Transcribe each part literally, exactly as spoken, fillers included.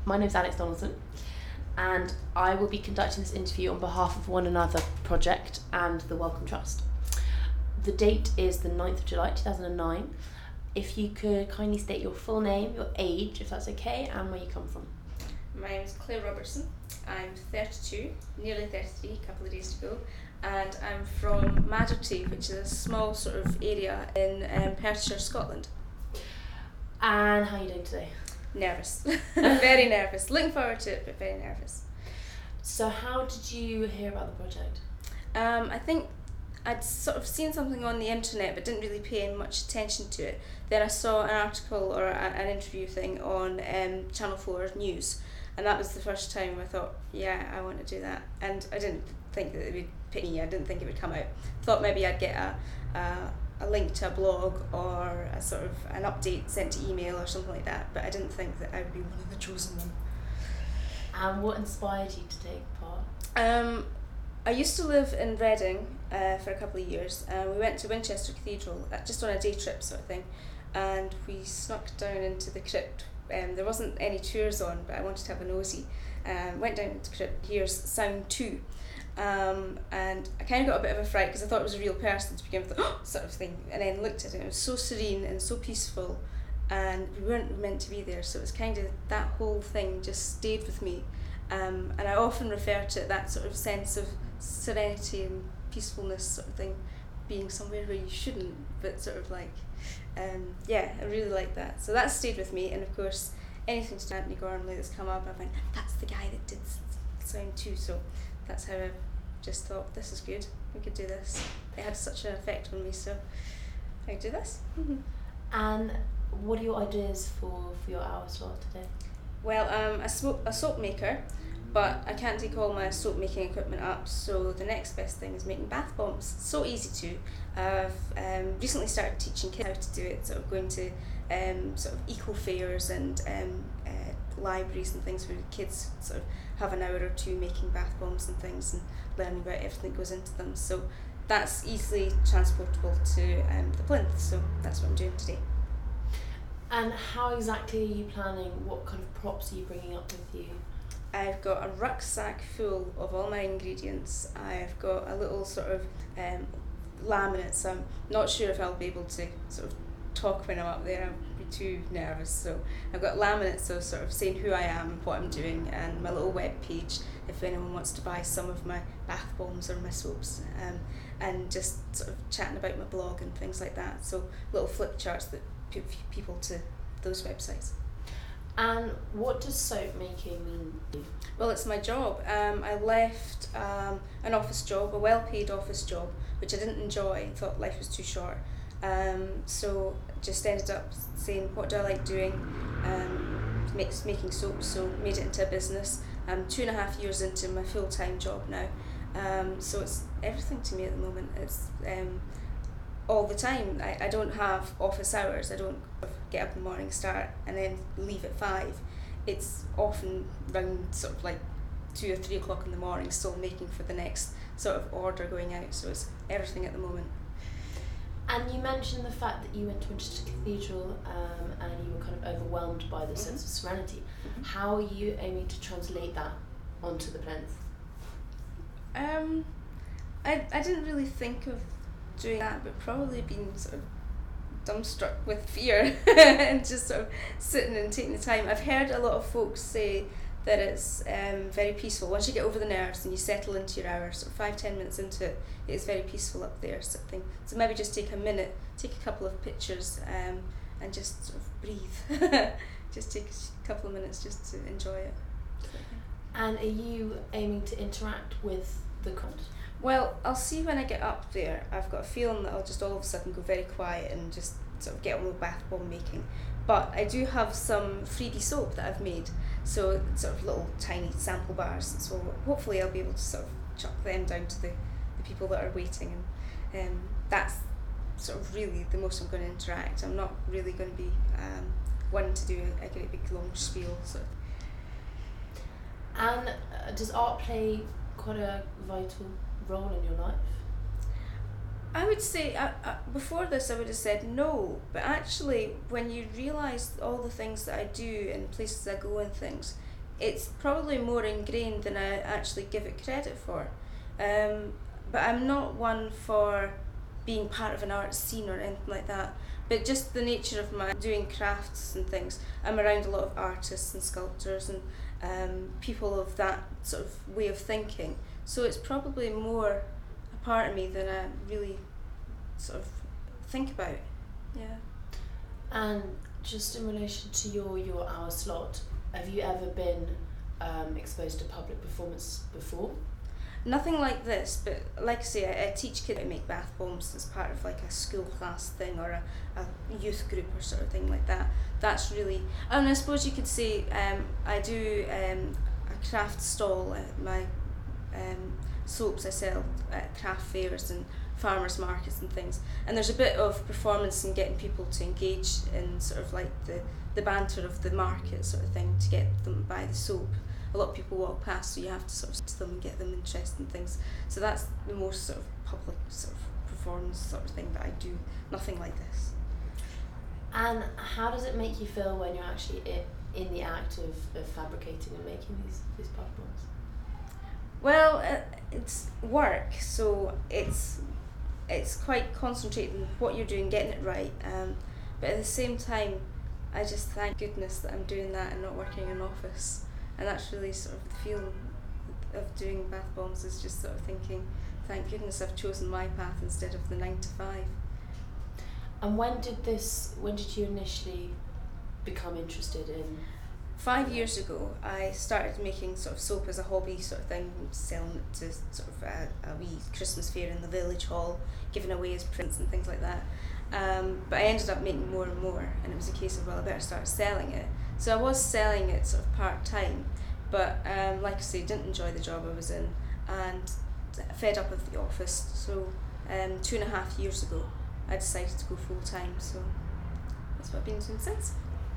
My name's Alex Donaldson, and I will be conducting this interview on behalf of One Another Project and the Wellcome Trust. The date is the ninth of July two thousand nine. If you could kindly state your full name, your age, if that's okay, and where you come from. My name is Claire Robertson. I'm thirty-two, nearly thirty-three, a couple of days to go, and I'm from Madderty, which is a small sort of area in um, Perthshire, Scotland. And how are you doing today? Nervous. Very nervous. Looking forward to it, but very nervous. So how did you hear about the project? Um, I think I'd sort of seen something on the internet but didn't really pay much attention to it. Then I saw an article or a, an interview thing on um, Channel four News, and that was the first time I thought, yeah, I want to do that. And I didn't think that it would pick me, I didn't think it would come out. Thought maybe I'd get a, a, a link to a blog or a sort of an update sent to email or something like that, but I didn't think that I would be one of the chosen one. And what inspired you to take part? Um, I used to live in Reading uh, for a couple of years, and we went to Winchester Cathedral uh, just on a day trip sort of thing, and we snuck down into the crypt. Um, there wasn't any tours on, but I wanted to have a nosy. Um, went down into the crypt, here's Sound two, um, and I kind of got a bit of a fright because I thought it was a real person to begin with, sort of thing, and then looked at it and it was so serene and so peaceful, and we weren't meant to be there, so it was kind of, that whole thing just stayed with me. Um, and I often refer to that sort of sense of serenity and peacefulness sort of thing, being somewhere where you shouldn't, but sort of like, um, yeah, I really like that. So that stayed with me, and of course, anything to Anthony Gormley that's come up, I find that's the guy that did Sound two, so that's how I just thought, this is good, we could do this. It had such an effect on me, so I could do this. Mm-hmm. And what are your ideas for, for your hour slot today? Well, I'm a, soap, a soap maker, but I can't take all my soap making equipment up, so the next best thing is making bath bombs. So easy to. I've um, recently started teaching kids how to do it, sort of going to um, sort of eco fairs and um, uh, libraries and things where kids sort of have an hour or two making bath bombs and things and learning about everything that goes into them. So that's easily transportable to um, the plinth, so that's what I'm doing today. And how exactly are you planning? What kind of props are you bringing up with you? I've got a rucksack full of all my ingredients. I've got a little sort of um, laminate, so I'm not sure if I'll be able to sort of talk when I'm up there. I'll be too nervous. So I've got laminates, so sort of saying who I am and what I'm doing, and my little web page if anyone wants to buy some of my bath bombs or my soaps, um, and just sort of chatting about my blog and things like that. So little flip charts that put people to those websites. And what does soap making mean to you? Well, it's my job. Um, I left um, an office job, a well-paid office job, which I didn't enjoy, thought life was too short. Um, so just ended up saying, what do I like doing? Um, makes, making soap, so made it into a business. I'm two and a half years into my full-time job now. Um, so it's everything to me at the moment. It's um, all the time. I, I don't have office hours. I don't get up in the morning, start, and then leave at five. It's often around sort of like two or three o'clock in the morning, still making for the next sort of order going out. So it's everything at the moment. And you mentioned the fact that you went to Winchester Cathedral um, and you were kind of overwhelmed by the mm-hmm. sense of serenity. Mm-hmm. How are you aiming to translate that onto the plinth? Um, I I didn't really think of doing that, but probably being sort of dumbstruck with fear and just sort of sitting and taking the time. I've heard a lot of folks say that it's um, very peaceful. Once you get over the nerves and you settle into your hour, sort of five, ten minutes into it, it's very peaceful up there sort of thing. So maybe just take a minute, take a couple of pictures um, and just sort of breathe. Just take a couple of minutes just to enjoy it. Sort of thing. And are you aiming to interact with the crowd? Well, I'll see when I get up there. I've got a feeling that I'll just all of a sudden go very quiet and just sort of get on with bath bomb making. But I do have some freebie soap that I've made, so sort of little tiny sample bars. So hopefully I'll be able to sort of chuck them down to the, the people that are waiting, and um, that's sort of really the most I'm going to interact. I'm not really going to be um, one to do a, a great big long spiel. So. And uh, does art play quite a vital role in your life? I would say, uh, uh, before this I would have said no, but actually when you realise all the things that I do and places I go and things, it's probably more ingrained than I actually give it credit for. Um, but I'm not one for being part of an art scene or anything like that. But just the nature of my doing crafts and things, I'm around a lot of artists and sculptors and um, people of that sort of way of thinking. So it's probably more a part of me than I really sort of think about. Yeah. And just in relation to your, your hour slot, have you ever been um, exposed to public performance before? Nothing like this, but like I say, I, I teach kids how to make bath bombs as part of like a school class thing or a, a youth group or sort of thing like that. That's really, and I suppose you could say um, I do um, a craft stall at my um, soaps I sell at craft fairs and farmers markets and things, and there's a bit of performance in getting people to engage in sort of like the, the banter of the market sort of thing to get them to buy the soap. A lot of people walk past, so you have to sort of to them and get them interested in things. So that's the most sort of public sort of performance sort of thing that I do. Nothing like this. And how does it make you feel when you're actually in, in the act of, of fabricating and making these these bath bombs? Well, uh, it's work, so it's it's quite concentrating on what you're doing, getting it right. Um, but at the same time, I just thank goodness that I'm doing that and not working in an office. And that's really sort of the feeling of doing bath bombs, is just sort of thinking, thank goodness I've chosen my path instead of the nine to five. And when did this? When did you initially become interested in? Five years ago, I started making sort of soap as a hobby sort of thing, selling it to sort of a, a wee Christmas fair in the village hall, giving away as prints and things like that. Um, but I ended up making more and more, and it was a case of, well, I better start selling it. So I was selling it sort of part-time, but um, like I say, didn't enjoy the job I was in, and fed up of the office. So um, two and a half years ago, I decided to go full-time, so that's what I've been doing since.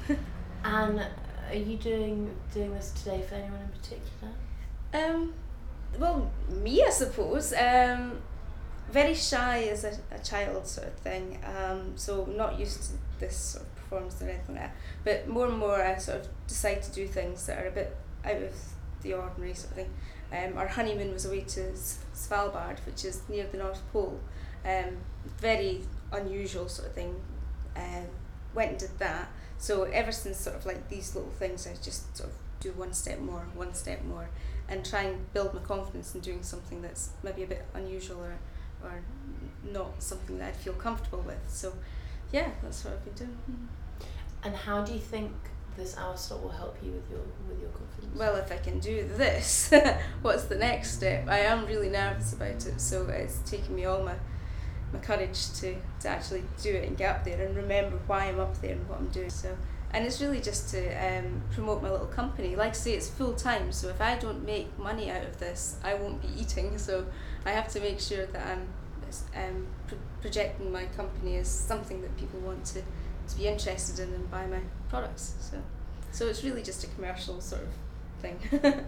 And are you doing doing this today for anyone in particular? Um, well, me, I suppose. Um, very shy as a, a child sort of thing, um, so not used to this sort of performance or anything like that. But more and more I sort of decide to do things that are a bit out of the ordinary sort of thing. Um, our honeymoon was away to Svalbard, which is near the North Pole. Um, very unusual sort of thing. Um, went and did that. So ever since sort of like these little things, I just sort of do one step more, one step more, and try and build my confidence in doing something that's maybe a bit unusual or or not something that I feel comfortable with. So yeah, that's what I've been doing. And how do you think this hour slot will help you with your with your confidence? Well, if I can do this, what's the next step? I am really nervous about it, so it's taken me all my my courage to, to actually do it and get up there and remember why I'm up there and what I'm doing. So, and it's really just to um, promote my little company. Like I say, it's full time, so if I don't make money out of this, I won't be eating. So I have to make sure that I'm um, pro- projecting my company as something that people want to, to be interested in and buy my products. So, so it's really just a commercial sort of thing.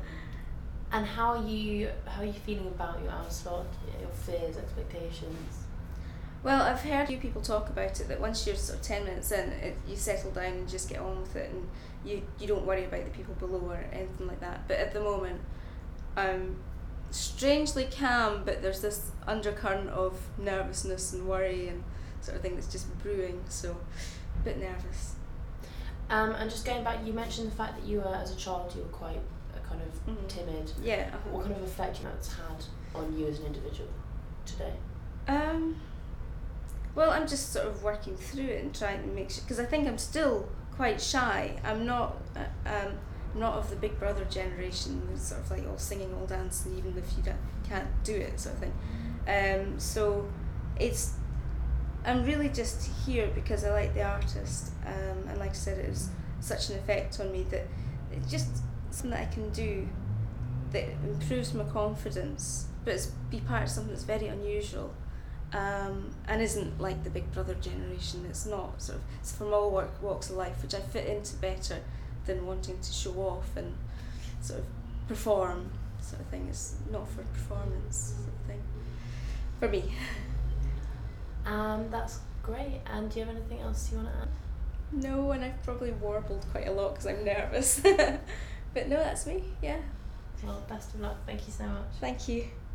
And how are you how are you feeling about your hour slot? Your fears, expectations? Well, I've heard a few people talk about it, that once you're sort of ten minutes in, it, you settle down and just get on with it, and you, you don't worry about the people below or anything like that. But at the moment, I'm strangely calm, but there's this undercurrent of nervousness and worry and sort of thing that's just brewing, so a bit nervous. Um, and just going back, you mentioned the fact that you were, as a child, you were quite uh, kind of Mm-hmm. timid. Yeah. Uh-huh. What kind of effect do you think that's had on you as an individual today? Um, well, I'm just sort of working through it and trying to make sure, because I think I'm still quite shy. I'm not uh, um, not of the Big Brother generation, who's sort of like all singing, all dancing, even if you don't, can't do it, sort of thing. Um, so it's, I'm really just here because I like the artist, um, and like I said, it was such an effect on me that it's just something that I can do that improves my confidence, but it's be part of something that's very unusual. Um, and isn't like the Big Brother generation. It's not sort of, it's from all work, walks of life, which I fit into better than wanting to show off and sort of perform sort of thing. It's not for performance sort of thing for me. Um, that's great. And do you have anything else you want to add? No, and I've probably warbled quite a lot because I'm nervous. But no, that's me. Yeah. Well, best of luck. Thank you so much. Thank you.